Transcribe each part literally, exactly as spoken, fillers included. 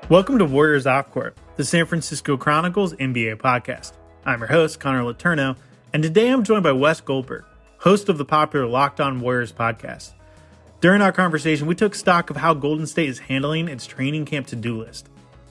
Welcome to Warriors Off Court, the San Francisco Chronicles N B A podcast. I'm your host, Connor Letourneau, and today I'm joined by Wes Goldberg, host of the popular Locked On Warriors podcast. During our conversation, we took stock of how Golden State is handling its training camp to-do list.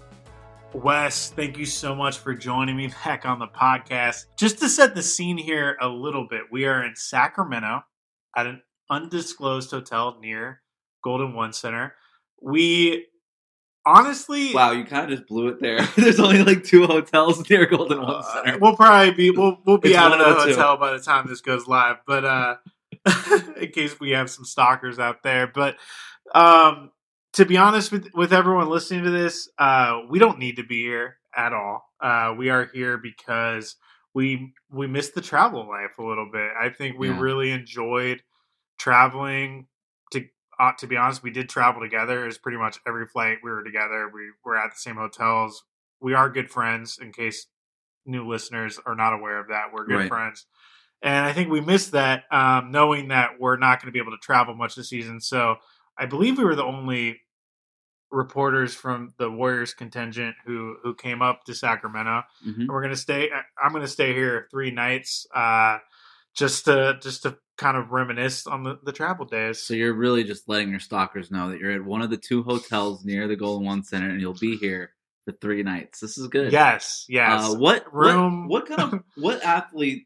Wes, thank you so much for joining me back on the podcast. Just to set the scene here a little bit, we are in Sacramento at an undisclosed hotel near Golden One Center. We honestly... Wow, you kind of just blew it there. There's only like two hotels near Golden One Center. Uh, we'll probably be, we'll, we'll be It's out of one the of the hotel by the time this goes live, but uh, in case we have some stalkers out there. But um, to be honest with, with everyone listening to this, uh, we don't need to be here at all. Uh, we are here because we we missed the travel life a little bit. I think we Yeah. really enjoyed traveling. To uh, to be honest, we did travel together. It was pretty much every flight we were together. We were at the same hotels. We are good friends, in case new listeners are not aware of that. We're good Right. friends. And I think we missed that, um, knowing that we're not going to be able to travel much this season. So I believe we were the only reporters from the Warriors contingent who who came up to Sacramento. Mhm. And we're going to stay. I'm going to stay here three nights, uh, just to just to kind of reminisce on the, the travel days. So you're really just letting your stalkers know that you're at one of the two hotels near the Golden One Center, and you'll be here for three nights. This is good. Yes, yes. Uh, what Room- What, what kind of what athlete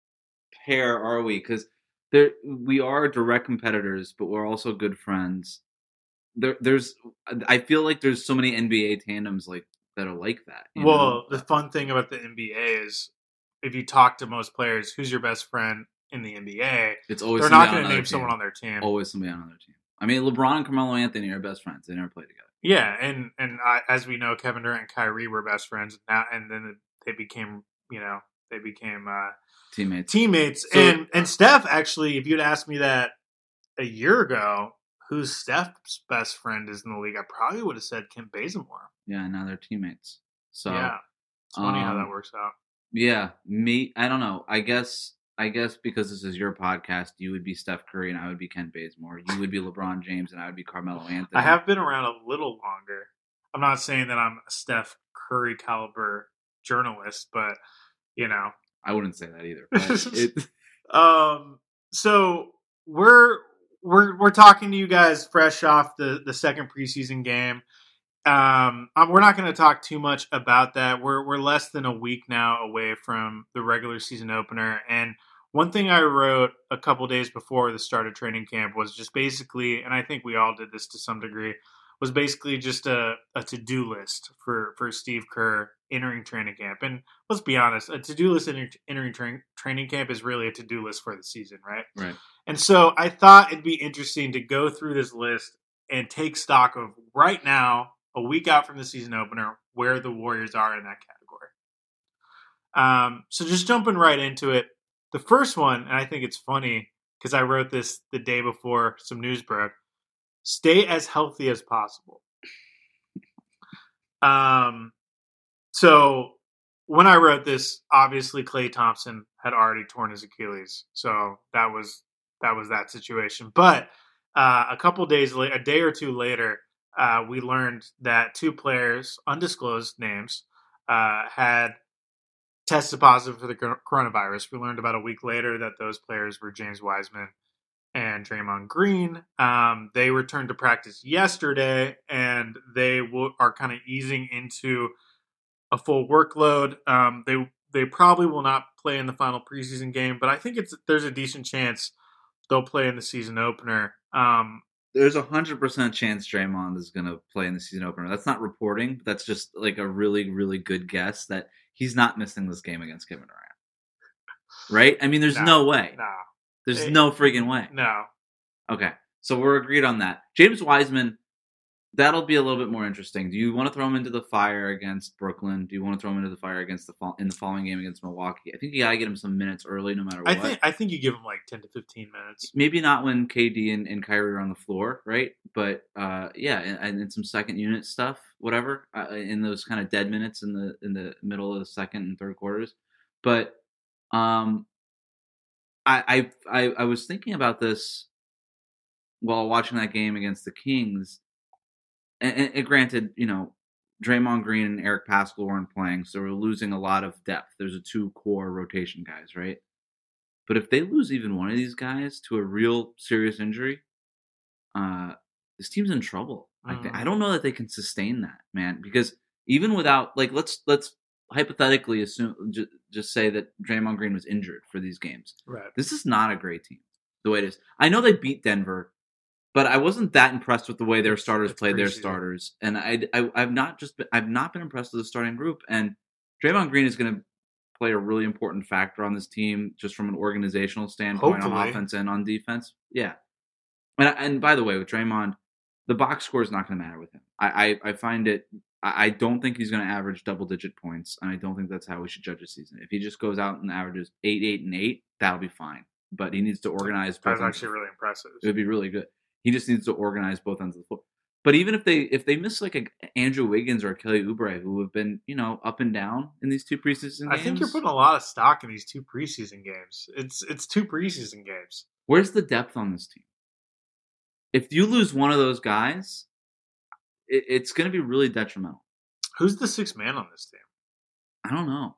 pair are we? Because there we are direct competitors, but we're also good friends. There, there's. I feel like there's so many N B A tandems like that are like that. you Well, know? the fun thing about the N B A is, if you talk to most players, who's your best friend in the N B A? it's always They're somebody not on going to another name team. someone on their team. Always somebody on another team. I mean, LeBron and Carmelo Anthony are best friends. They never play together. Yeah, and and I, as we know, Kevin Durant and Kyrie were best friends. Now and then they became, you know, they became uh, Teammates. teammates. So- and and Steph, actually, if you'd asked me that a year ago, who's Steph's best friend is in the league, I probably would have said Kim Bazemore. Yeah, now they're teammates. So yeah, it's funny how um, that works out. yeah, me. I don't know. I guess. I guess because this is your podcast, you would be Steph Curry and I would be Ken Bazemore. You would be LeBron James and I would be Carmelo Anthony. I have been around a little longer. I'm not saying that I'm a Steph Curry caliber journalist, but you know. I wouldn't say that either. But it, Um. So we're we're we're talking to you guys fresh off the the second preseason game. Um, um, we're not going to talk too much about that. We're we're less than a week now away from the regular season opener, and one thing I wrote a couple days before the start of training camp was just basically, and I think we all did this to some degree, was basically just a, a to-do list for, for Steve Kerr entering training camp. And let's be honest, a to-do list enter, entering tra- training camp is really a to-do list for the season, right? right. And so I thought it'd be interesting to go through this list and take stock of right now, a week out from the season opener, where the Warriors are in that category. Um, so just jumping right into it, the first one, and I think it's funny because I wrote this the day before some news broke, stay as healthy as possible. Um, so when I wrote this, obviously Klay Thompson had already torn his Achilles. So that was that was that situation. But uh, a couple days later, a day or two later, uh, we learned that two players, undisclosed names, uh, had tested positive for the coronavirus. We learned about a week later that those players were James Wiseman and Draymond Green. Um, they returned to practice yesterday, and they will, are kind of easing into a full workload. Um, they they probably will not play in the final preseason game, but I think it's there's a decent chance they'll play in the season opener. Um, There's a hundred percent chance Draymond is going to play in the season opener. That's not reporting. But that's just like a really, really good guess that he's not missing this game against Kevin Durant. Right? I mean, there's No, no, way. no, There's It- no freaking way. no. Okay, so we're agreed on that. James Wiseman, that'll be a little bit more interesting. Do you want to throw him into the fire against Brooklyn? Do you want to throw him into the fire against the fall, in the following game against Milwaukee? I think you gotta get him some minutes early, no matter I what. think I think you give them like ten to fifteen minutes. Maybe not when K D and, and Kyrie are on the floor, right? But uh, yeah, and, and in some second unit stuff, whatever, uh, in those kind of dead minutes in the in the middle of the second and third quarters. But um, I I I, I was thinking about this while watching that game against the Kings. And, and, and granted, you know, Draymond Green and Eric Pascal weren't playing, so we're losing a lot of depth. There's a two core rotation guys, right? But if they lose even one of these guys to a real serious injury, uh, this team's in trouble. Mm. I, th- I don't know that they can sustain that, man. Because even without, like, let's let's hypothetically assume, just, just say that Draymond Green was injured for these games. Right. This is not a great team, the way it is. I know they beat Denver, but I wasn't that impressed with the way their starters it's played their starters, and I, I I've not just been, I've not been impressed with the starting group. And Draymond Green is going to play a really important factor on this team, just from an organizational standpoint, Hopefully. on offense and on defense. Yeah, and and by the way, with Draymond, the box score is not going to matter with him. I I, I find it. I, I don't think he's going to average double digit points, and I don't think that's how we should judge a season. If he just goes out and averages eight, eight, and eight, that'll be fine. But he needs to organize. That's actually really impressive. It would be really good. He just needs to organize both ends of the floor. But even if they if they miss like a Andrew Wiggins or a Kelly Oubre, who have been, you know, up and down in these two preseason games, I think you're putting a lot of stock in these two preseason games. It's it's two preseason games. Where's the depth on this team? If you lose one of those guys, it, it's going to be really detrimental. Who's the sixth man on this team? I don't know.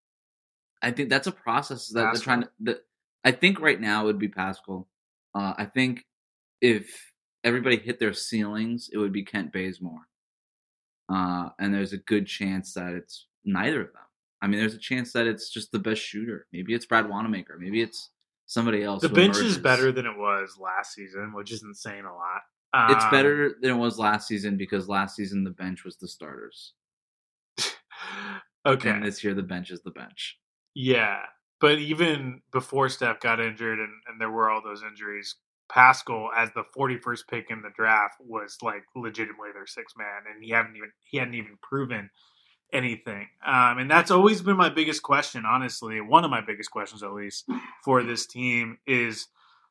I think that's a process that Pascal. they're trying to. That, I think right now it would be Pascal. Uh, I think. If everybody hit their ceilings, it would be Kent Bazemore. Uh, and there's a good chance that it's neither of them. I mean, there's a chance that it's just the best shooter. Maybe it's Brad Wanamaker. Maybe it's somebody else. The bench emerges. is better than it was last season, which isn't saying a lot. Um, it's better than it was last season because last season the bench was the starters. Okay. And this year the bench is the bench. Yeah. But even before Steph got injured and, and there were all those injuries, Pascal, as the forty-first pick in the draft, was like legitimately their sixth man, and he hadn't even he hadn't even proven anything. Um, and that's always been my biggest question, honestly. One of my biggest questions, at least, for this team is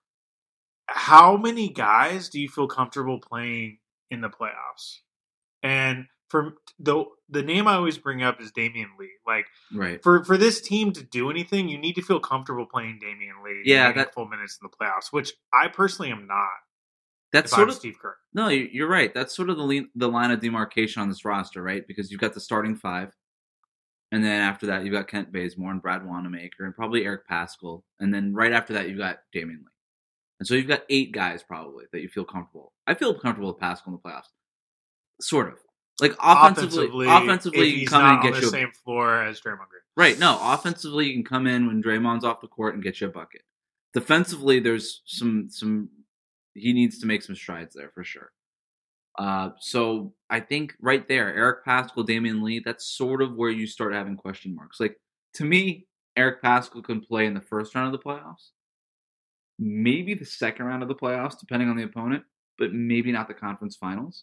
how many guys do you feel comfortable playing in the playoffs? And for the the name I always bring up is Damian Lee. Like, right. for, for this team to do anything, you need to feel comfortable playing Damian Lee. Yeah, that full minutes in the playoffs, which I personally am not. That's sort I'm of Steve Kerr. No, you're right. That's sort of the lean, the line of demarcation on this roster, right? Because you've got the starting five, and then after that you've got Kent Bazemore and Brad Wanamaker and probably Eric Pascal, and then right after that you've got Damian Lee. And so you've got eight guys probably that you feel comfortable. I feel comfortable with Pascal in the playoffs, sort of. Like offensively, offensively, offensively you can come in and get on you the same floor as Draymond Green. Right? No, offensively you can come in when Draymond's off the court and get you a bucket. Defensively, there's some some he needs to make some strides there for sure. Uh, so I think right there, Eric Pascal, Damian Lee, that's sort of where you start having question marks. Like to me, Eric Pascal can play in the first round of the playoffs, maybe the second round of the playoffs, depending on the opponent, but maybe not the conference finals.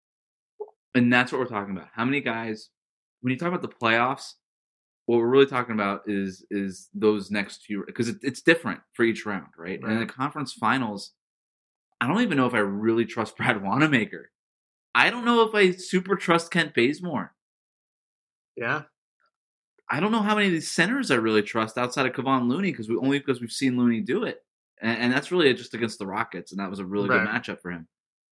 And that's what we're talking about. How many guys, when you talk about the playoffs, what we're really talking about is is those next few, because it, it's different for each round, right? right? And in the conference finals, I don't even know if I really trust Brad Wanamaker. I don't know if I super trust Kent Bazemore. Yeah. I don't know how many of these centers I really trust outside of Kevon Looney, because we only because we've seen Looney do it. And, and that's really just against the Rockets, and that was a really right. good matchup for him.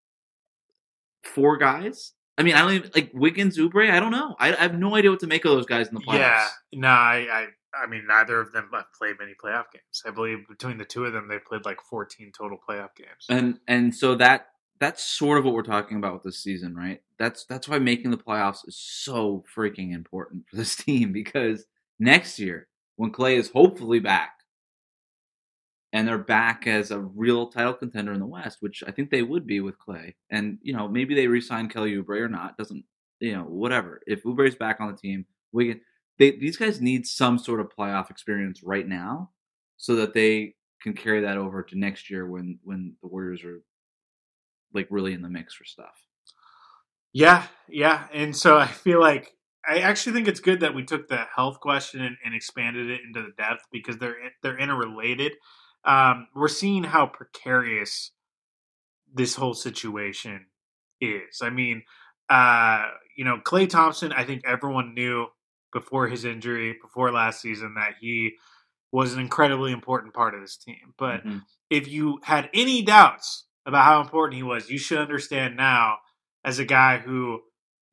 Four guys? I mean, I don't even, like, Wiggins, Oubre, I don't know. I, I have no idea what to make of those guys in the playoffs. Yeah, no, I, I I mean, neither of them have played many playoff games. I believe between the two of them, they've played like fourteen total playoff games. And and so that that's sort of what we're talking about with this season, right? That's that's why making the playoffs is so freaking important for this team, because next year, when Klay is hopefully back, and they're back as a real title contender in the West, which I think they would be with Klay. And, you know, maybe they re-sign Kelly Oubre or not. Doesn't, you know, whatever. If Oubre's back on the team, we can, they, these guys need some sort of playoff experience right now so that they can carry that over to next year when, when the Warriors are, like, really in the mix for stuff. Yeah, yeah. And so I feel like, I actually think it's good that we took the health question and, and expanded it into the depth, because they're they're interrelated. Um, we're seeing how precarious this whole situation is. I mean, uh, you know, Klay Thompson, I think everyone knew before his injury, before last season, that he was an incredibly important part of this team. But mm-hmm. if you had any doubts about how important he was, you should understand now, as a guy who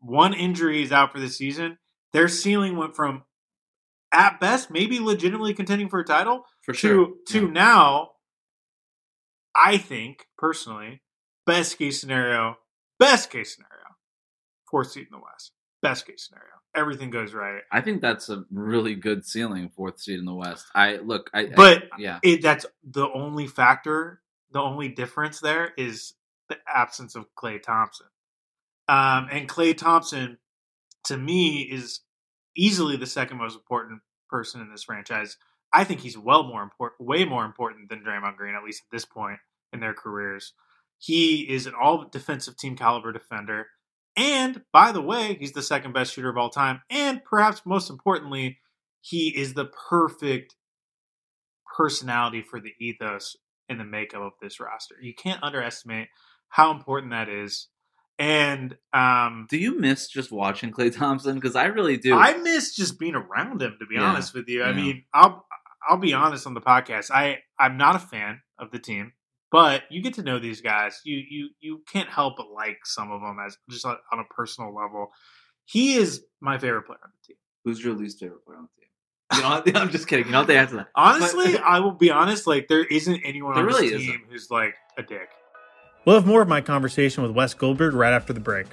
one injury is out for the season, their ceiling went from, at best, maybe legitimately contending for a title For to, sure. to Yeah. now, I think, personally, best case scenario, best case scenario, fourth seed in the West. Best case scenario. Everything goes right. I think that's a really good ceiling, fourth seed in the West. I look, I But I, yeah, it, that's the only factor, the only difference there is the absence of Klay Thompson. Um, and Klay Thompson, to me, is easily the second most important person in this franchise. I think he's well more important, way more important than Draymond Green, at least at this point in their careers. He is an all defensive team caliber defender. And by the way, he's the second best shooter of all time. And perhaps most importantly, he is the perfect personality for the ethos and the makeup of this roster. You can't underestimate how important that is. And um, do you miss just watching Klay Thompson? Because I really do. I miss just being around him, to be Yeah, honest with you. I yeah. mean, I'll I'll be honest on the podcast. I I'm not a fan of the team, but you get to know these guys. You you you can't help but like some of them as just on on a personal level. He is my favorite player on the team. Who's your least favorite player on the team? You know, I'm just kidding. You don't have to answer that. Honestly, But- I will be honest. Like, there isn't anyone There on really this isn't. team who's like a dick. We'll have more of my conversation with Wes Goldberg right after the break.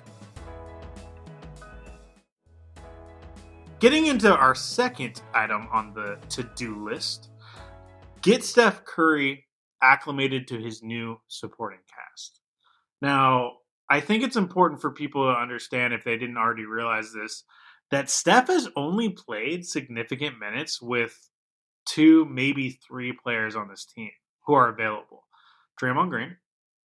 Getting into our second item on the to-do list, get Steph Curry acclimated to his new supporting cast. Now, I think it's important for people to understand, if they didn't already realize this, that Steph has only played significant minutes with two, maybe three players on this team who are available. Draymond Green,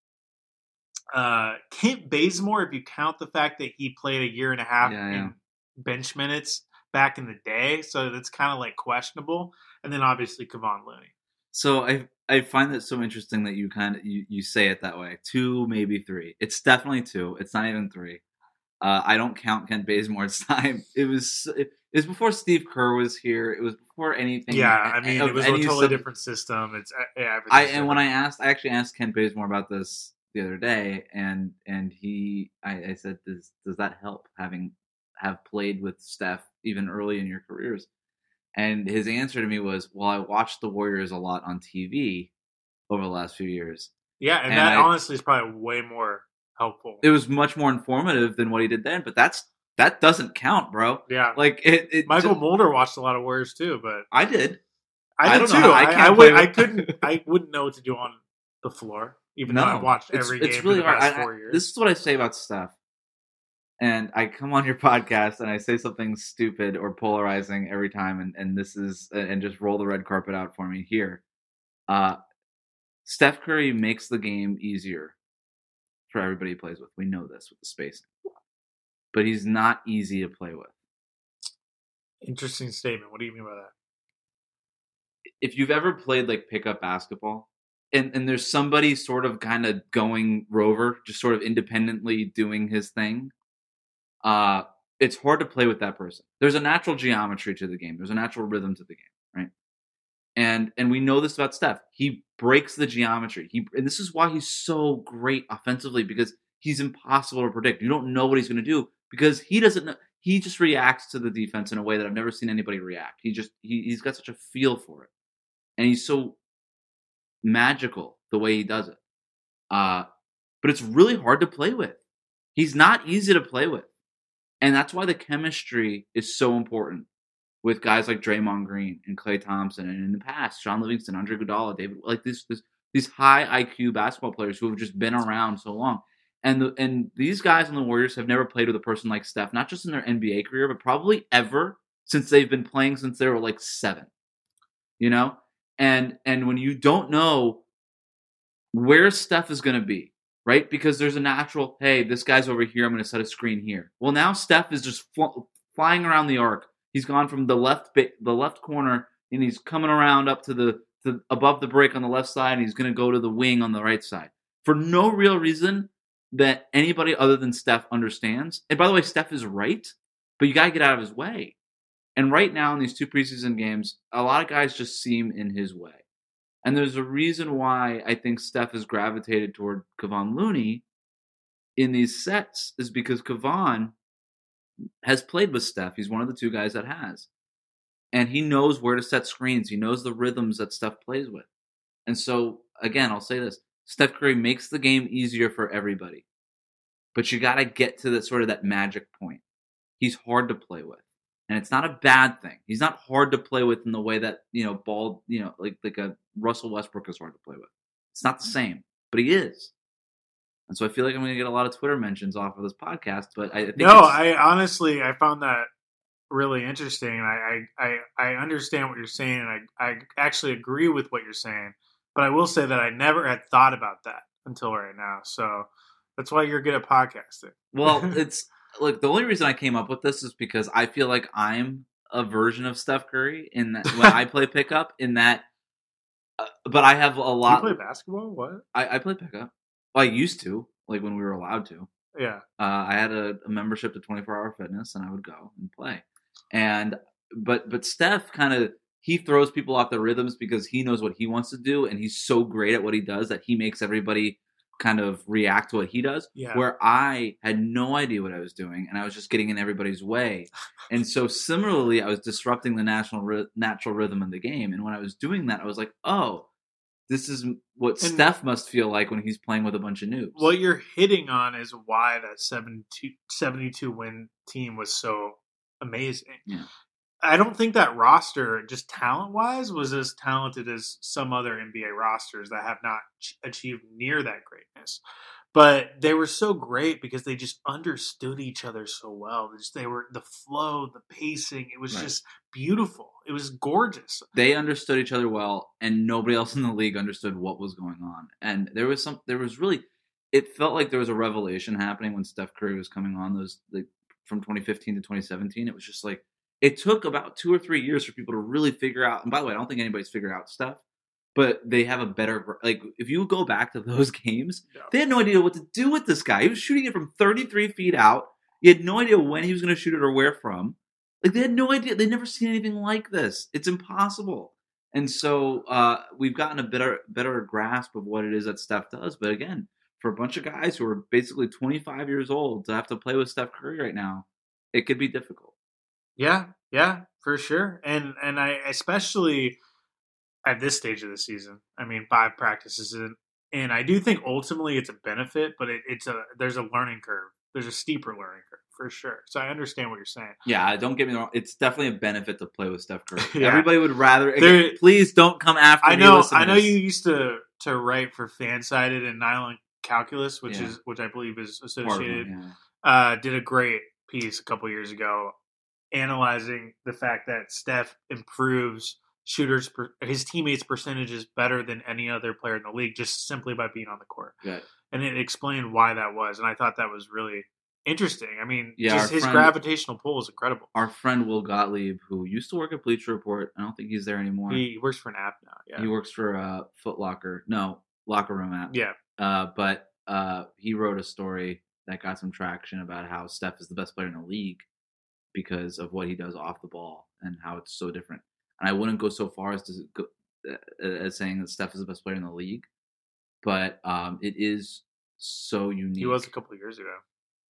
uh, Kent Bazemore, if you count the fact that he played a year and a half Yeah, yeah. in bench minutes back in the day, so that's kind of like questionable. And then obviously Kevon Looney. So I I find that so interesting that you kind of you, you say it that way. Two, maybe three. It's definitely two. It's not even three. Uh, I don't count Kent Bazemore's time. It was it, it was before Steve Kerr was here. It was before anything. Yeah, I mean, of it was a any totally sub- different system. It's yeah, I everything's and when I different. asked, I actually asked Kent Bazemore about this the other day, and and he, I, I said, does does that help having have played with Steph even early in your careers? And his answer to me was, well, I watched the Warriors a lot on T V over the last few years. Yeah, and, and that I- honestly is probably way more helpful. It was much more informative than what he did then, but that's that doesn't count, bro. yeah, Like it, it Michael just- Mulder watched a lot of Warriors too, but I did. I, I did don't too. know how- I I, can't I, play would, I with- couldn't. I wouldn't know what to do on the floor, even though I've watched it's, every it's game really for the hard. past I- I- four years. This is what I say about Steph. And I come on your podcast and I say something stupid or polarizing every time, and, and this is and just roll the red carpet out for me here. Uh, Steph Curry makes the game easier for everybody he plays with. We know this with the spacing, but he's not easy to play with. Interesting statement. What do you mean by that? If you've ever played like pickup basketball, and, and there's somebody sort of kind of going rover, just sort of independently doing his thing, uh, it's hard to play with that person. There's a natural geometry to the game. There's a natural rhythm to the game, right? And and we know this about Steph. He breaks the geometry. He and this is why he's so great offensively, because he's impossible to predict. You don't know what he's going to do because he doesn't know. He just reacts to the defense in a way that I've never seen anybody react. He just he, he's got such a feel for it, and he's so magical the way he does it. Uh, but it's really hard to play with. He's not easy to play with, and that's why the chemistry is so important with guys like Draymond Green and Klay Thompson, and in the past, Sean Livingston, Andre Iguodala, David, like this, this these high I Q basketball players who have just been around so long. And the, and these guys on the Warriors have never played with a person like Steph, not just in their N B A career, but probably ever since they've been playing since they were like seven. You know? And and when you don't know where Steph is going to be, right? Because there's a natural, hey, this guy's over here, I'm going to set a screen here. Well, now Steph is just fl- flying around the arc. He's gone from the left ba- the left corner, and he's coming around up to the to above the break on the left side, and he's going to go to the wing on the right side for no real reason that anybody other than Steph understands. And by the way, Steph is right, but you got to get out of his way. And right now in these two preseason games, a lot of guys just seem in his way. And there's a reason why I think Steph has gravitated toward Kevon Looney in these sets, is because Kevon has played with Steph. He's one of the two guys that has. And he knows where to set screens. He knows the rhythms that Steph plays with. And so, again, I'll say this. Steph Curry makes the game easier for everybody. But you got to get to that sort of that magic point. He's hard to play with. And it's not a bad thing. He's not hard to play with in the way that, you know, ball, you know, like, like a Russell Westbrook is hard to play with. It's not the same, but he is. And so I feel like I'm going to get a lot of Twitter mentions off of this podcast, but I think No, it's, I honestly, I found that really interesting. I, I, I understand what you're saying, and I, I actually agree with what you're saying. But I will say that I never had thought about that until right now. So that's why you're good at podcasting. Well, it's look, the only reason I came up with this is because I feel like I'm a version of Steph Curry in that when I play pickup. In that, uh, but I have a lot. You play basketball? What? I, I play pickup. Well, I used to, like when we were allowed to. Yeah. Uh, I had a, a membership to twenty-four hour fitness, and I would go and play. And but but Steph kind of he throws people off the rhythms because he knows what he wants to do, and he's so great at what he does that he makes everybody kind of react to what he does. Yeah. Where I had no idea what I was doing, and I was just getting in everybody's way. And so similarly, I was disrupting the national ry- natural rhythm of the game. And when I was doing that, I was like, oh, this is what And Steph must feel like when he's playing with a bunch of noobs. what you're hitting on is why that seventy-two, seventy-two win team was so amazing. Yeah. I don't think that roster, just talent-wise, was as talented as some other N B A rosters that have not ch- achieved near that greatness. But they were so great because they just understood each other so well. They, just, they were the flow, the pacing. It was Right. just beautiful. It was gorgeous. They understood each other well, and nobody else in the league understood what was going on. And there was some, there was really, it felt like there was a revelation happening when Steph Curry was coming on those, like, from twenty fifteen to twenty seventeen. It was just like, it took about two or three years for people to really figure out. And by the way, I don't think anybody's figured out stuff, but they have a better, like, if you go back to those games, Yeah. they had no idea what to do with this guy. He was shooting it from thirty-three feet out. You had no idea when he was going to shoot it or where from. Like, they had no idea. They'd never seen anything like this. It's impossible. And so uh, we've gotten a better, better grasp of what it is that Steph does. But again, for a bunch of guys who are basically twenty-five years old to have to play with Steph Curry right now, it could be difficult. Yeah, yeah, for sure. And and I especially at this stage of the season. I mean, five practices in, and I do think ultimately it's a benefit, but it, it's a there's a learning curve. There's a steeper learning curve for sure. So I understand what you're saying. Yeah, don't get me wrong. It's definitely a benefit to play with Steph Curry. Yeah. Everybody would rather. There- Again, please don't come after I me. know. listeners. I know you used to to write for Fansided and Nylon Calculus, which Yeah. is which I believe is Part of it, associated. yeah. Uh, did a great piece a couple years ago analyzing the fact that Steph improves shooters, per, his teammates' percentages better than any other player in the league just simply by being on the court. Good. And it explained why that was, and I thought that was really interesting. I mean, Yeah, just our his friend- gravitational pull is incredible. Our friend Will Gottlieb, who used to work at Bleacher Report, I don't think he's there anymore. He, he works for an app now. Yeah, He works for uh, Foot Locker. No, Locker Room app. yeah, Uh, but uh, he wrote a story that got some traction about how Steph is the best player in the league because of what he does off the ball and how it's so different. And I wouldn't go so far as to go, uh, as saying that Steph is the best player in the league, but um, it is so unique. he was a couple of years ago.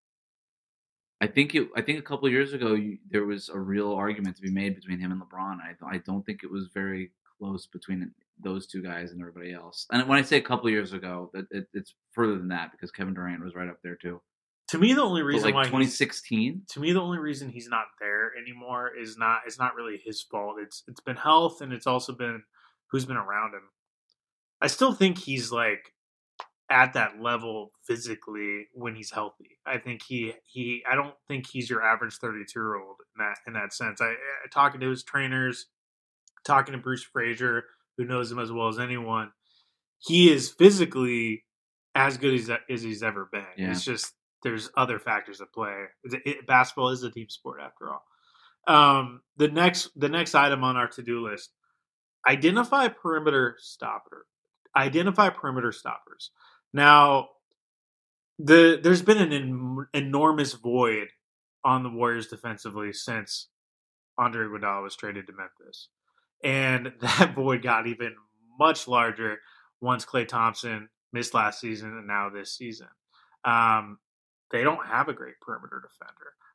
I think it. I think a couple of years ago you, there was a real argument to be made between him and LeBron. I I don't think it was very close between those two guys and everybody else. And when I say a couple of years ago, it, it, it's further than that because Kevin Durant was right up there too. To me, the only But reason like why twenty he's, sixteen. to me the only reason he's not there anymore is not it's not really his fault. It's it's been health, and it's also been who's been around him. I still think he's like at that level physically when he's healthy. I think he he I don't think he's your average thirty-two year old in that in that sense. I, I talking to his trainers, talking to Bruce Frazier, who knows him as well as anyone. He is physically as good as, as he's ever been. Yeah. It's just there's other factors at play. It, it, basketball is a team sport after all. Um, the next the next item on our to-do list: identify perimeter stopper. Identify perimeter stoppers. Now, the there's been an en- enormous void on the Warriors defensively since Andre Iguodala was traded to Memphis, and that void got even much larger once Klay Thompson missed last season and now this season. Um, they don't have a great perimeter defender.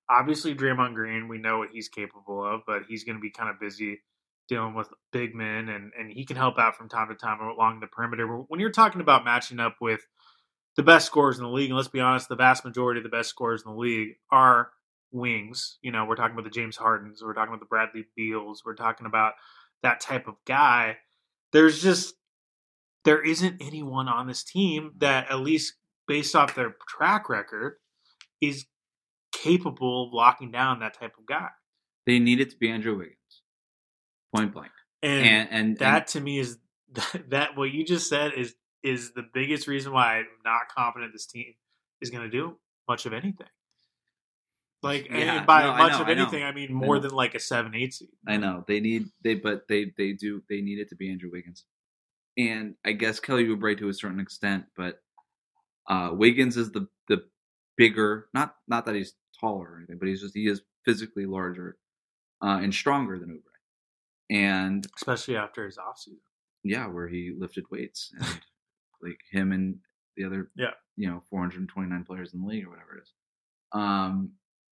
Obviously, Draymond Green, we know what he's capable of, but he's going to be kind of busy dealing with big men, and, and he can help out from time to time along the perimeter. When you're talking about matching up with the best scorers in the league, and let's be honest, the vast majority of the best scorers in the league are wings. You know, we're talking about the James Hardens, we're talking about the Bradley Beals, we're talking about that type of guy. There's just there isn't anyone on this team that, at least based off their track record, is capable of locking down that type of guy. They need it to be Andrew Wiggins, point blank. And, and, and that and, to me is that what you just said is is the biggest reason why I'm not confident this team is going to do much of anything. Like, yeah, and by no, much I know, of I know. anything, I mean more I than like a seven, eight seed. I know they need they, but they they do they need it to be Andrew Wiggins, and I guess Kelly Oubre to a certain extent, but uh, Wiggins is the the bigger, not not that he's taller or anything, but he's just he is physically larger uh, and stronger than Oubre, and especially after his offseason. Yeah, where he lifted weights, and like him and the other, yeah, you know, four hundred twenty-nine players in the league or whatever it is. Um,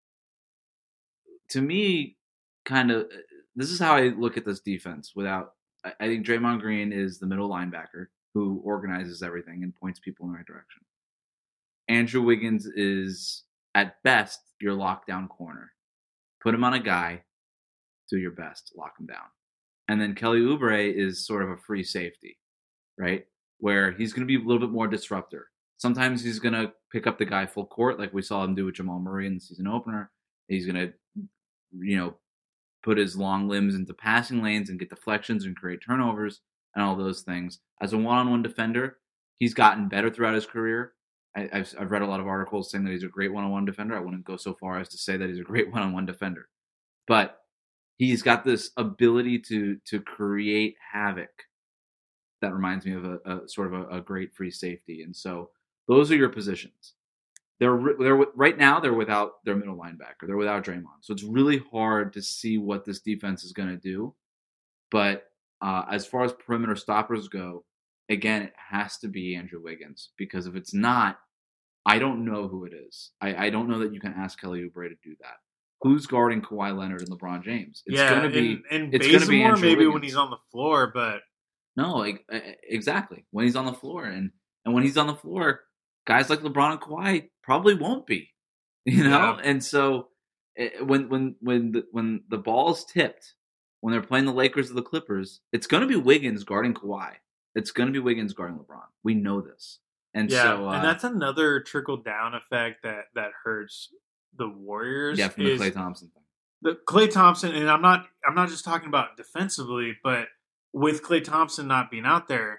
to me, kind of, this is how I look at this defense. Without, I, I think Draymond Green is the middle linebacker who organizes everything and points people in the right direction. Andrew Wiggins is at best your lockdown corner. Put him on a guy, do your best, lock him down. And then Kelly Oubre is sort of a free safety, right? Where he's going to be a little bit more disruptor. Sometimes he's going to pick up the guy full court, like we saw him do with Jamal Murray in the season opener. He's going to, you know, put his long limbs into passing lanes and get deflections and create turnovers and all those things. As a one-on-one defender, he's gotten better throughout his career. I, I've, I've read a lot of articles saying that he's a great one-on-one defender. I wouldn't go so far as to say that he's a great one-on-one defender. But he's got this ability to to create havoc that reminds me of a, a sort of a, a great free safety. And so those are your positions. They're they're right now they're without their middle linebacker. They're without Draymond. So it's really hard to see what this defense is going to do. But uh, as far as perimeter stoppers go, again, it has to be Andrew Wiggins, because if it's not, I don't know who it is. I, I don't know that you can ask Kelly Oubre to do that. Who's guarding Kawhi Leonard and LeBron James? It's yeah, going to be and, and it's going to be Andrew maybe Wiggins. when he's on the floor, but no, like, exactly when he's on the floor, and and when he's on the floor, guys like LeBron and Kawhi probably won't be, you know. Yeah. And so when when when the, when the ball is tipped, when they're playing the Lakers or the Clippers, it's going to be Wiggins guarding Kawhi. It's going to be Wiggins guarding LeBron. We know this, and yeah, so uh, and that's another trickle down effect that that hurts the Warriors. Yeah, from the Klay Thompson thing. The Klay Thompson, and I'm not I'm not just talking about defensively, but with Klay Thompson not being out there,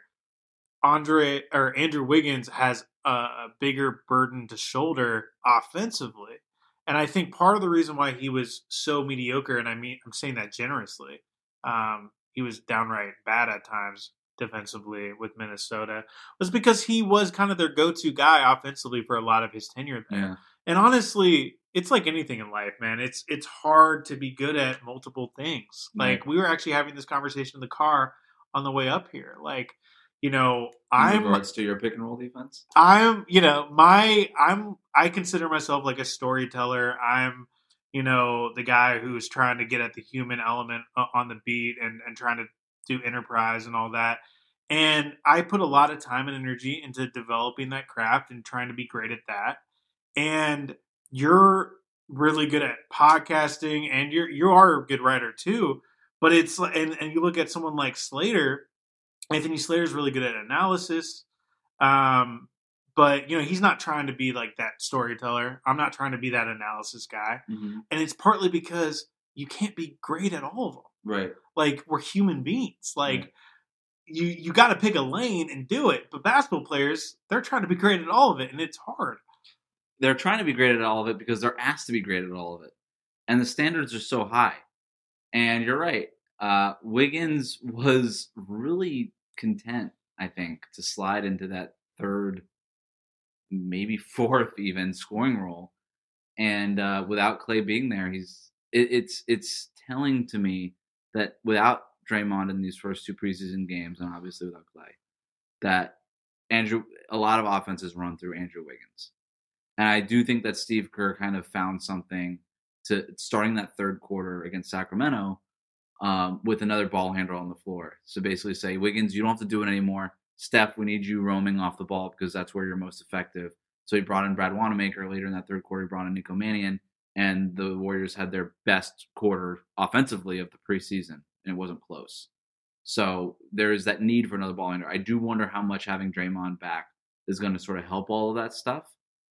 Andre or Andrew Wiggins has a, a bigger burden to shoulder offensively. And I think part of the reason why he was so mediocre, and I mean I'm saying that generously, um, he was downright bad at times defensively with Minnesota, was because he was kind of their go-to guy offensively for a lot of his tenure there. Yeah. And honestly, it's like anything in life, man. It's it's hard to be good at multiple things. Like, we were actually having this conversation in the car on the way up here. Like, you know, in I'm regards to your pick and roll defense. I'm, you know, my I'm I consider myself like a storyteller. I'm, you know, the guy who's trying to get at the human element on the beat and and trying to do enterprise and all that. And I put a lot of time and energy into developing that craft and trying to be great at that. And you're really good at podcasting, and you're you are a good writer too. But it's and and you look at someone like Slater. Anthony Slater's really good at analysis. Um, but you know, he's not trying to be like that storyteller. I'm not trying to be that analysis guy. Mm-hmm. And it's partly because you can't be great at all of them. Right. Like, we're human beings. Like, right. you you got to pick a lane and do it. But basketball players, they're trying to be great at all of it, and it's hard. They're trying to be great at all of it because they're asked to be great at all of it. And the standards are so high. And you're right. Uh, Wiggins was really content, I think, to slide into that third, maybe fourth even scoring role. And uh, without Klay being there, he's it, it's it's telling to me that without Draymond in these first two preseason games, and obviously without Klay, that Andrew a lot of offenses run through Andrew Wiggins. And I do think that Steve Kerr kind of found something to starting that third quarter against Sacramento um, with another ball handler on the floor. So basically say, Wiggins, you don't have to do it anymore. Steph, we need you roaming off the ball because that's where you're most effective. So he brought in Brad Wanamaker later in that third quarter. He brought in Nico Mannion, and the Warriors had their best quarter offensively of the preseason, and it wasn't close. So there is that need for another ball handler. I do wonder how much having Draymond back is going to sort of help all of that stuff.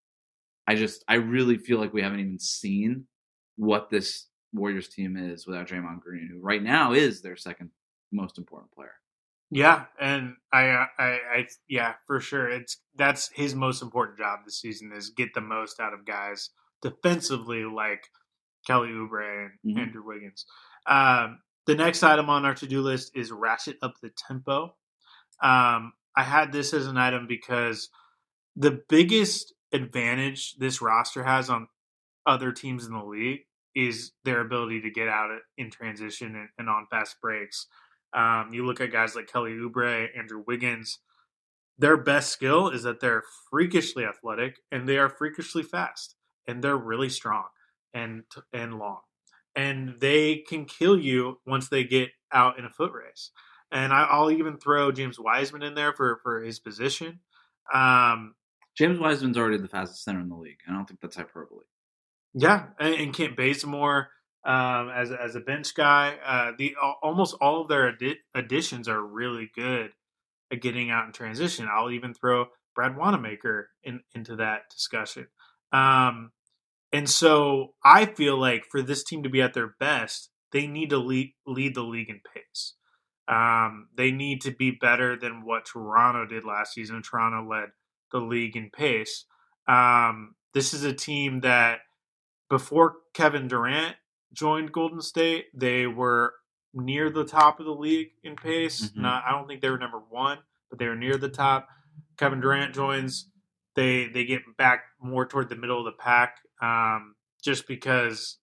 I just, I really feel like we haven't even seen what this Warriors team is without Draymond Green, who right now is their second most important player. Yeah, and I, I, I, yeah, for sure. It's that's his most important job this season is get the most out of guys defensively like Kelly Oubre and mm-hmm. Andrew Wiggins. Um, the next item on our to-do list is ratchet up the tempo. Um, I had this as an item because the biggest advantage this roster has on other teams in the league is their ability to get out in transition and, and on fast breaks. Um, you look at guys like Kelly Oubre, Andrew Wiggins, their best skill is that they're freakishly athletic and they are freakishly fast and they're really strong and and long. And they can kill you once they get out in a foot race. And I, I'll even throw James Wiseman in there for, for his position. Um, James Wiseman's already the fastest center in the league. I don't think that's hyperbole. Yeah, and, and Kent Bazemore um, as as a bench guy. Uh, the almost all of their adi- additions are really good at getting out in transition. I'll even throw Brad Wanamaker in, into that discussion. Um, and so I feel like for this team to be at their best, they need to lead, lead the league in pace. Um, they need to be better than what Toronto did last season. Toronto led the league in pace. Um, this is a team that before Kevin Durant joined Golden State, they were near the top of the league in pace. Mm-hmm. Not, I don't think they were number one, but they were near the top. Kevin Durant joins, they they get back more toward the middle of the pack, um, just because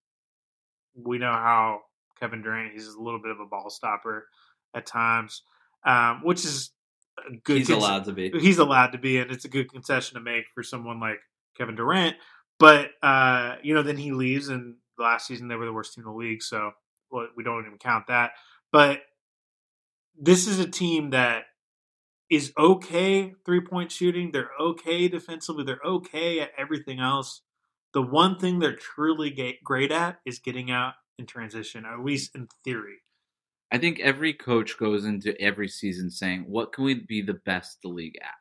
we know how Kevin Durant, he's a little bit of a ball stopper at times, um, which is a good. He's con- allowed to be. He's allowed to be, and it's a good concession to make for someone like Kevin Durant. But, uh, you know, then he leaves, and last season they were the worst team in the league, so well, we don't even count that. But this is a team that is okay three-point shooting. They're okay defensively. They're okay at everything else. The one thing they're truly great at is getting out in transition, at least in theory. I think every coach goes into every season saying, what can we be the best the league at?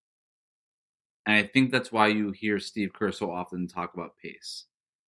And I think that's why you hear Steve Kerr so often talk about pace.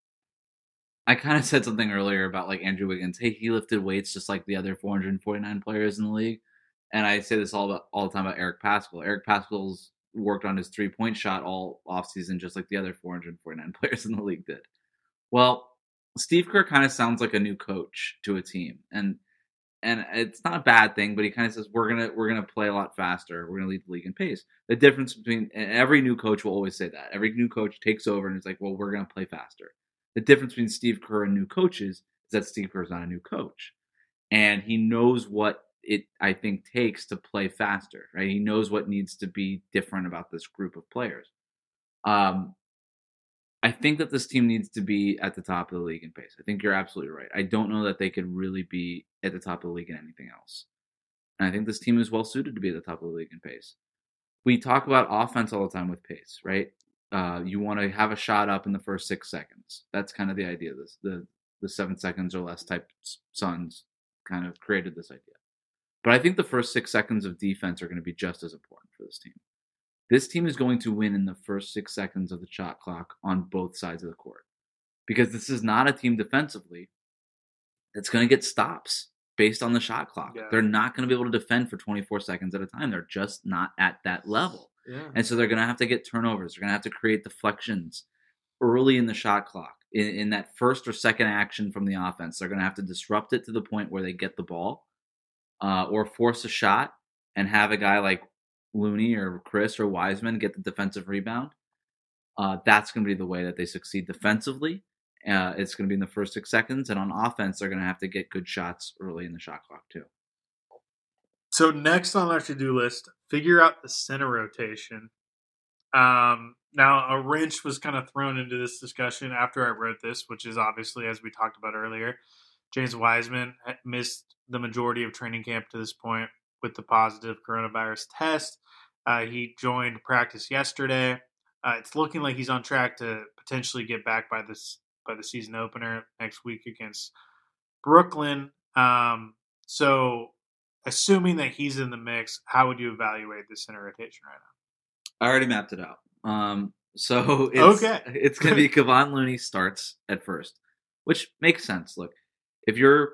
I kind of said something earlier about like Andrew Wiggins. Hey, he lifted weights just like the other four hundred forty-nine players in the league. And I say this all about all the time about Eric Paschall. Eric Paschall's worked on his three-point shot all offseason just like the other four hundred forty-nine players in the league did. Well, Steve Kerr kind of sounds like a new coach to a team. And And it's not a bad thing, but he kind of says we're gonna we're gonna play a lot faster. We're gonna lead the league in pace. The difference between and every new coach will always say that. Every new coach takes over and it's like, well, we're gonna play faster. The difference between Steve Kerr and new coaches is that Steve Kerr is not a new coach, and he knows what it I think takes to play faster. Right? He knows what needs to be different about this group of players. Um, I think that this team needs to be at the top of the league in pace. I think you're absolutely right. I don't know that they could really be at the top of the league in anything else. And I think this team is well suited to be at the top of the league in pace. We talk about offense all the time with pace, right? Uh, you want to have a shot up in the first six seconds. That's kind of the idea. This the the seven seconds or less type Suns kind of created this idea. But I think the first six seconds of defense are going to be just as important for this team. This team is going to win in the first six seconds of the shot clock on both sides of the court. Because this is not a team defensively that's going to get stops based on the shot clock. Yeah. They're not going to be able to defend for twenty-four seconds at a time. They're just not at that level. Yeah. And so they're going to have to get turnovers. They're going to have to create deflections early in the shot clock. In, in that first or second action from the offense, they're going to have to disrupt it to the point where they get the ball uh, or force a shot and have a guy like Looney or Chris or Wiseman get the defensive rebound. Uh, that's going to be the way that they succeed defensively. Uh, it's going to be in the first six seconds. And on offense, they're going to have to get good shots early in the shot clock too. So next on our to-do list, figure out the center rotation Um, now, a wrench was kind of thrown into this discussion after I wrote this, which is obviously, as we talked about earlier, James Wiseman missed the majority of training camp to this point with the positive coronavirus test. Uh, he joined practice yesterday. Uh, it's looking like he's on track to potentially get back by this by the season opener next week against Brooklyn. Um, so, assuming that he's in the mix, how would you evaluate the center rotation right now? I already mapped it out. Um, so it's Okay. it's gonna be Kevon Looney starts at first, which makes sense. Look, if you're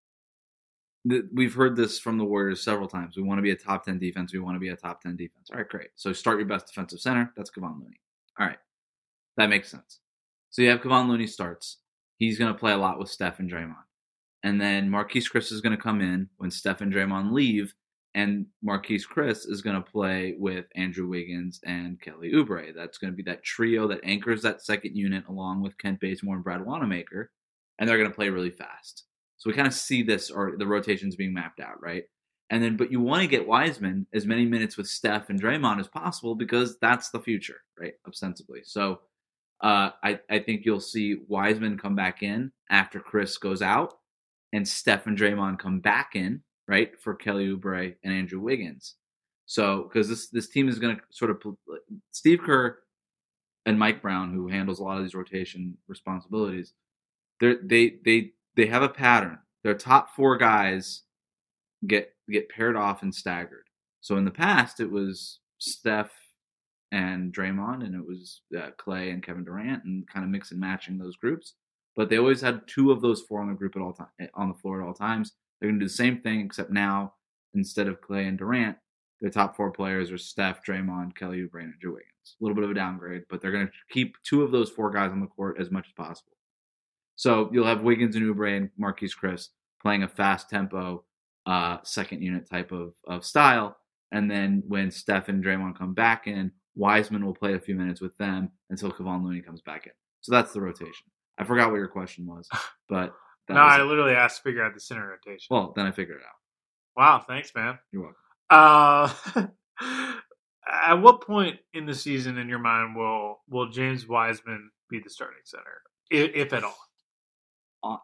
we've heard this from the Warriors several times. We want to be a top ten defense. We want to be a top ten defense. All right, great. So start your best defensive center. That's Kevon Looney. All right, that makes sense. So you have Kevon Looney starts. He's going to play a lot with Steph and Draymond. And then Marquise Chris is going to come in when Steph and Draymond leave, and Marquise Chris is going to play with Andrew Wiggins and Kelly Oubre. That's going to be that trio that anchors that second unit along with Kent Bazemore and Brad Wanamaker, and they're going to play really fast. So we kind of see this, or the rotations being mapped out, right? And then, but you want to get Wiseman as many minutes with Steph and Draymond as possible because that's the future, right? Ostensibly. So uh, I, I think you'll see Wiseman come back in after Chris goes out, and Steph and Draymond come back in, right, for Kelly Oubre and Andrew Wiggins. So, because this this team is going to sort of Steve Kerr and Mike Brown, who handles a lot of these rotation responsibilities, they they they they have a pattern. Their top four guys get get paired off and staggered. So in the past, it was Steph and Draymond, and it was uh, Clay and Kevin Durant, and kind of mix and matching those groups. But they always had two of those four on the group at all time, on the floor at all times. They're going to do the same thing, except now instead of Clay and Durant, their top four players are Steph, Draymond, Kelly Oubre, and Andrew Wiggins. A little bit of a downgrade, but they're going to keep two of those four guys on the court as much as possible. So you'll have Wiggins and Oubre and Marquise Chris playing a fast tempo, uh, second unit type of, of style. And then when Steph and Draymond come back in, Wiseman will play a few minutes with them until Kevon Looney comes back in. So that's the rotation. I forgot what your question was, but that no, I it. literally asked to figure out the center rotation. Well, then I figured it out. Wow, thanks, man. You're welcome. Uh, at what point in the season, in your mind, will will James Wiseman be the starting center, if, if at all? Uh,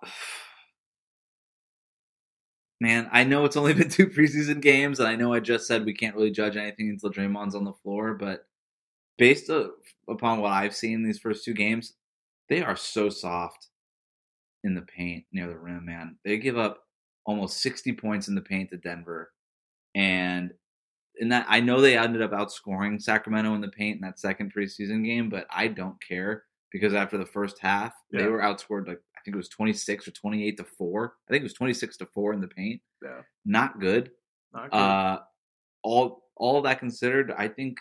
man, I know it's only been two preseason games, and I know I just said we can't really judge anything until Draymond's on the floor, but based upon what I've seen these first two games, they are so soft in the paint near the rim, man. They give up almost sixty points in the paint to Denver. And in that, I know they ended up outscoring Sacramento in the paint in that second preseason game, but I don't care because after the first half, yeah. they were outscored like, I think it was twenty-six or twenty-eight to four. I think it was twenty-six to four in the paint. Yeah. Not good. Not good. Uh, all all of that considered, I think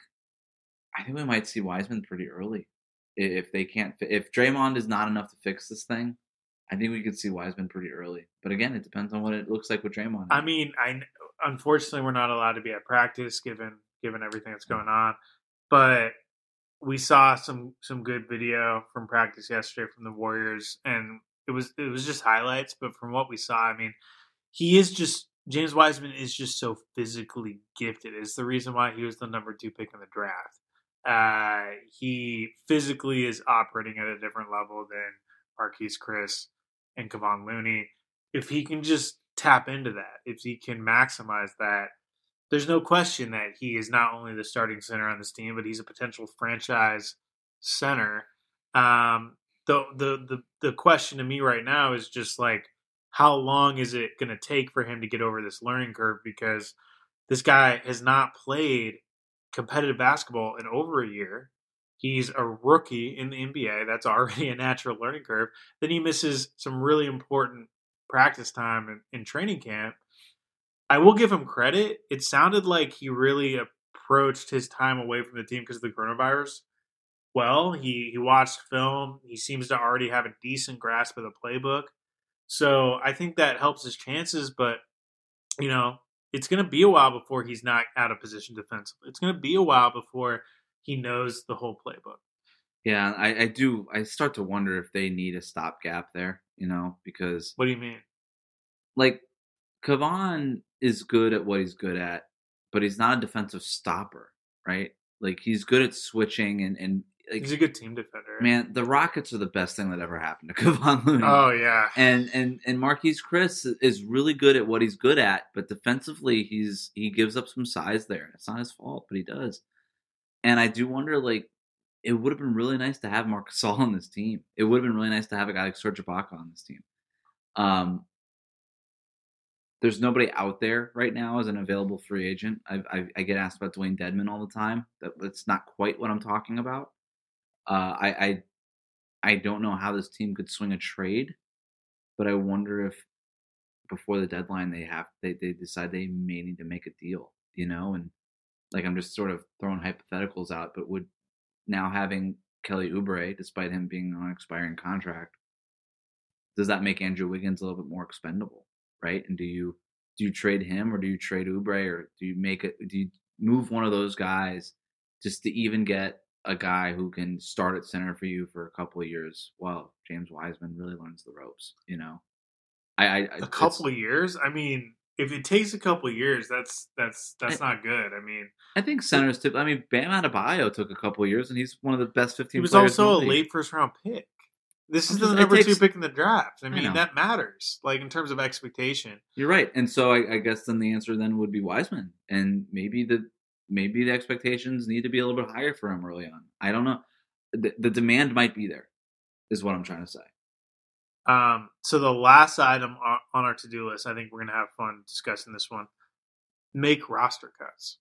I think we might see Wiseman pretty early. If they can't, if Draymond is not enough to fix this thing, I think we could see Wiseman pretty early. But again, it depends on what it looks like with Draymond. I mean, I unfortunately we're not allowed to be at practice given given everything that's going on. But we saw some some good video from practice yesterday from the Warriors, and it was it was just highlights. But from what we saw, I mean, he is just James Wiseman is just so physically gifted. It's the reason why he was the number two pick in the draft. Uh, he physically is operating at a different level than Marquise Chris and Kevon Looney. If he can just tap into that, if he can maximize that, there's no question that he is not only the starting center on this team, but he's a potential franchise center. Um, the, the, the, the question to me right now is just like, how long is it going to take for him to get over this learning curve? Because this guy has not played competitive basketball in over a year. He's a rookie in the N B A. That's already a natural learning curve. Then he misses some really important practice time in, in training camp. I will give him credit. It sounded like he really approached his time away from the team because of the coronavirus well. He, he watched film. He seems to already have a decent grasp of the playbook. So I think that helps his chances. But, you know, it's going to be a while before he's not out of position defensively. It's going to be a while before he knows the whole playbook. Yeah, I, I do. I start to wonder if they need a stopgap there, you know, because. What do you mean? Like, Kevon is good at what he's good at, but he's not a defensive stopper, right? Like he's good at switching and and like, he's a good team defender. Man, the Rockets are the best thing that ever happened to Kevon Looney. Oh yeah, and and and Marquise Chris is really good at what he's good at, but defensively he's he gives up some size there. It's not his fault, but he does. And I do wonder, like, it would have been really nice to have Marc Gasol on this team. It would have been really nice to have a guy like Serge Ibaka on this team. Um, there's nobody out there right now as an available free agent. I, I, I get asked about Dwayne Dedmon all the time. That, that's not quite what I'm talking about. Uh, I, I I don't know how this team could swing a trade, but I wonder if before the deadline they have they, they decide they may need to make a deal, you know? And like I'm just sort of throwing hypotheticals out, but would now having Kelly Oubre, despite him being on an expiring contract, does that make Andrew Wiggins a little bit more expendable, right? And do you do you trade him or do you trade Oubre or do you make it? Do you move one of those guys just to even get a guy who can start at center for you for a couple of years while James Wiseman really learns the ropes? You know, I, I a couple of years. I mean, if it takes a couple of years, that's that's that's I, not good. I mean, I think centers tip. I mean, Bam Adebayo took a couple of years, and he's one of the best fifteen. He was players also in the a league. late first round pick. This I'm is just, the number takes, two pick in the draft. I mean, I that matters, like in terms of expectation. You're right, and so I, I guess then the answer then would be Wiseman, and maybe the maybe the expectations need to be a little bit higher for him early on. I don't know. The, the demand might be there, is what I'm trying to say. Um, so the last item on our to-do list, I think we're going to have fun discussing this one. Make roster cuts.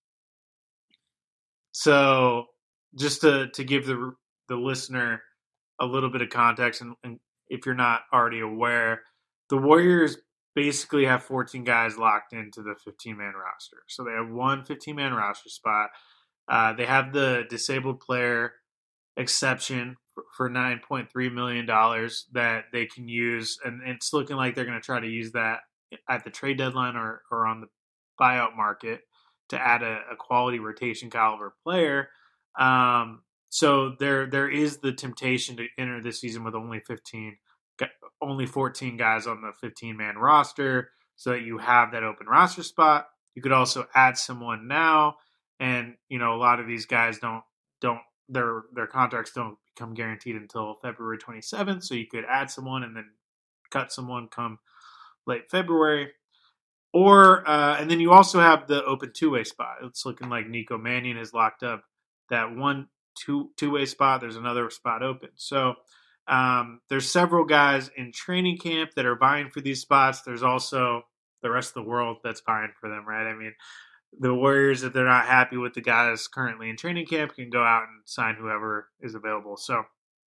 So just to, to give the the listener a little bit of context, and, and if you're not already aware, the Warriors basically have fourteen guys locked into the fifteen-man roster. So they have one fifteen-man roster spot. Uh, they have the disabled player exception for, for nine point three million dollars that they can use, and it's looking like they're going to try to use that at the trade deadline or, or on the buyout market to add a, a quality rotation caliber player. Um, so there there is the temptation to enter this season with only fifteen, only fourteen guys on the fifteen-man roster, so that you have that open roster spot. You could also add someone now, and you know a lot of these guys don't don't their their contracts don't become guaranteed until February twenty-seventh. So you could add someone and then cut someone come late February. Or uh, and then you also have the open two-way spot. It's looking like Nico Mannion has locked up that one two two-way spot. There's another spot open. So um, there's several guys in training camp that are vying for these spots. There's also the rest of the world that's vying for them, right? I mean, the Warriors, if they're not happy with the guys currently in training camp, can go out and sign whoever is available. So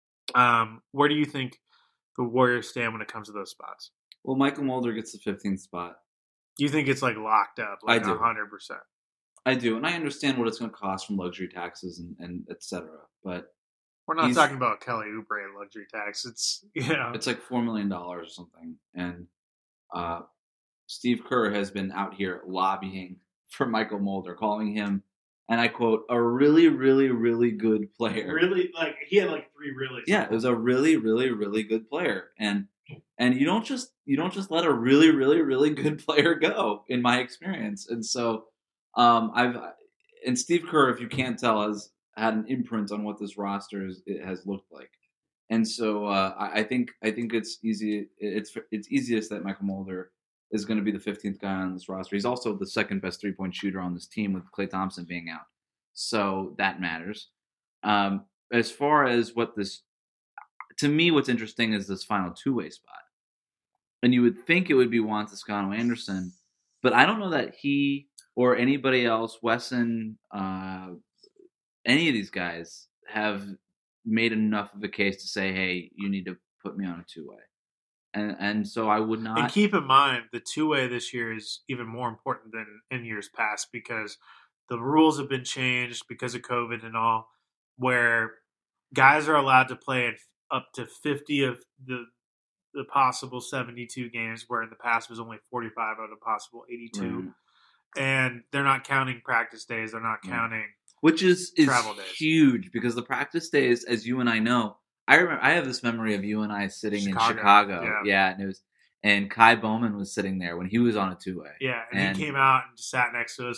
um, where do you think the Warriors stand when it comes to those spots? Well, Michael Mulder gets the fifteenth spot. You think it's like locked up, like I do. one hundred percent. I do, and I understand what it's going to cost from luxury taxes and, and et cetera. But we're not talking about Kelly Oubre luxury tax. It's you know, it's like four million dollars or something. And uh, Steve Kerr has been out here lobbying for Michael Mulder, calling him, and I quote, a really, really, really good player. Really, like he had like three really. Yeah, it was a really, really, really good player, and. And you don't just you don't just let a really really really good player go, in my experience. And so, um, I've and Steve Kerr, if you can't tell, has had an imprint on what this roster is, it has looked like. And so, uh, I, I think I think it's easy. It's it's easiest that Michael Mulder is going to be the fifteenth guy on this roster. He's also the second best three point shooter on this team, with Klay Thompson being out, so that matters. Um, as far as what this. To me, what's interesting is this final two-way spot. And you would think it would be Juan Toscano Anderson, but I don't know that he or anybody else, Wesson, uh, any of these guys, have made enough of a case to say, hey, you need to put me on a two-way. And and so I would not... And keep in mind, the two-way this year is even more important than in years past because the rules have been changed because of COVID and all, where guys are allowed to play in up to fifty of the the possible seventy-two games, where in the past was only forty-five out of the possible eighty-two. Right. And they're not counting practice days. They're not counting right. Which is, is travel days. Huge, because the practice days, as you and I know, I remember I have this memory of you and I sitting Chicago, in Chicago. Yeah. yeah, and it was and Kai Bowman was sitting there when he was on a two-way. Yeah, and, and he came out and just sat next to us and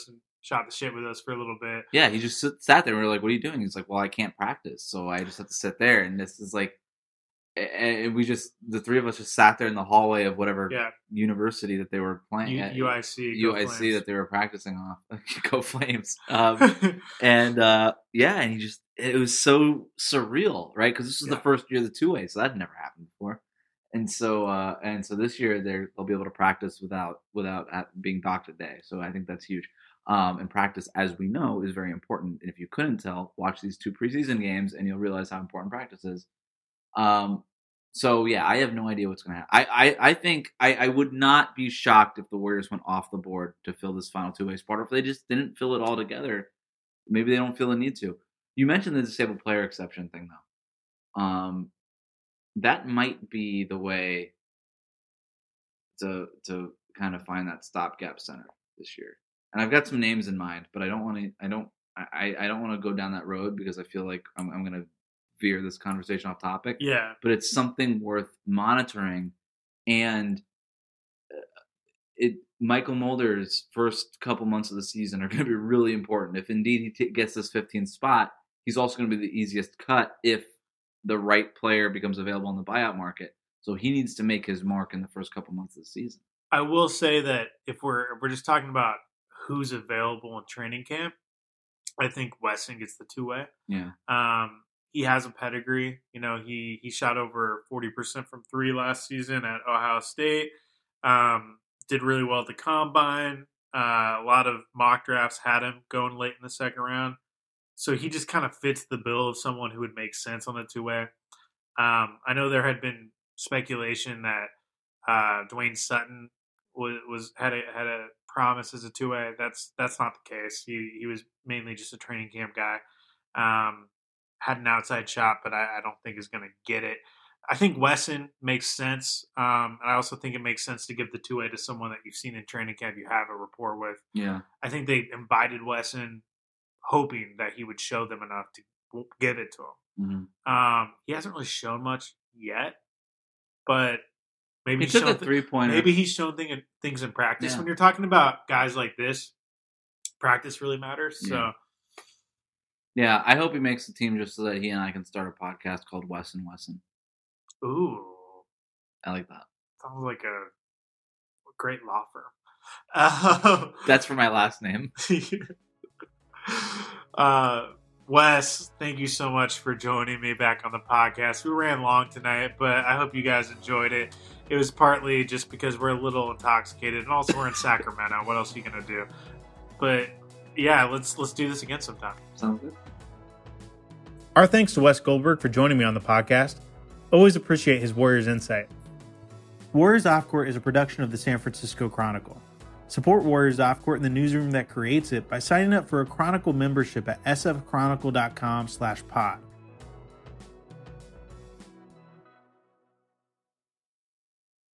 shot the shit with us for a little bit. Yeah, he just sit, sat there. And we were like, "What are you doing?" He's like, "Well, I can't practice, so I just have to sit there." And this is like, and we just the three of us just sat there in the hallway of whatever yeah. university that they were playing U- at. U I C, U I C that they were practicing off. Go Flames! Um, and uh, yeah, and he just it was so surreal, right? Because this was yeah. the first year of the two way, so that never happened before. And so, uh, and so this year they'll be able to practice without without being docked a day. So I think that's huge. Um, and practice, as we know, is very important. And if you couldn't tell, watch these two preseason games, and you'll realize how important practice is. Um, so yeah, I have no idea what's going to happen. I, I, I think I, I would not be shocked if the Warriors went off the board to fill this final two way spot, or if they just didn't fill it all together. Maybe they don't feel the need to. You mentioned the disabled player exception thing, though. Um, that might be the way to to kind of find that stopgap center this year. And I've got some names in mind, but I don't want to. I don't. I, I don't want to go down that road because I feel like I'm, I'm going to veer this conversation off topic. Yeah. But it's something worth monitoring, and it Michael Mulder's first couple months of the season are going to be really important. If indeed he t- gets this fifteenth spot, he's also going to be the easiest cut if the right player becomes available in the buyout market. So he needs to make his mark in the first couple months of the season. I will say that if we're if we're just talking about who's available in training camp, I think Wesson gets the two way. Yeah. Um, he has a pedigree. You know, he he shot over forty percent from three last season at Ohio State. Um, did really well at the combine. Uh, a lot of mock drafts had him going late in the second round. So he just kind of fits the bill of someone who would make sense on the two way. Um, I know there had been speculation that uh, Dwayne Sutton was, was had a had a promise as a two way. That's that's not the case. He he was mainly just a training camp guy. Um, had an outside shot, but I, I don't think is going to get it. I think Wesson makes sense, um, and I also think it makes sense to give the two way to someone that you've seen in training camp, you have a rapport with. Yeah, I think they invited Wesson, hoping that he would show them enough to give it to him. Mm-hmm. Um, he hasn't really shown much yet, but maybe he he's took a three pointer. Maybe he's shown thing, things in practice. Yeah. When you're talking about guys like this, practice really matters. Yeah. So, yeah, I hope he makes the team just so that he and I can start a podcast called Wesson Wesson. Ooh, I like that. Sounds like a great law firm. Uh, That's for my last name. uh, Wes, thank you so much for joining me back on the podcast. We ran long tonight, but I hope you guys enjoyed it. It was partly just because we're a little intoxicated, and also we're in Sacramento. What else are you gonna do? But yeah, let's let's do this again sometime. Sounds good. Our thanks to Wes Goldberg for joining me on the podcast. Always appreciate his Warriors insight. Warriors Off Court is a production of the San Francisco Chronicle. Support Warriors Off Court in the newsroom that creates it by signing up for a Chronicle membership at sfchronicle.com slash pod.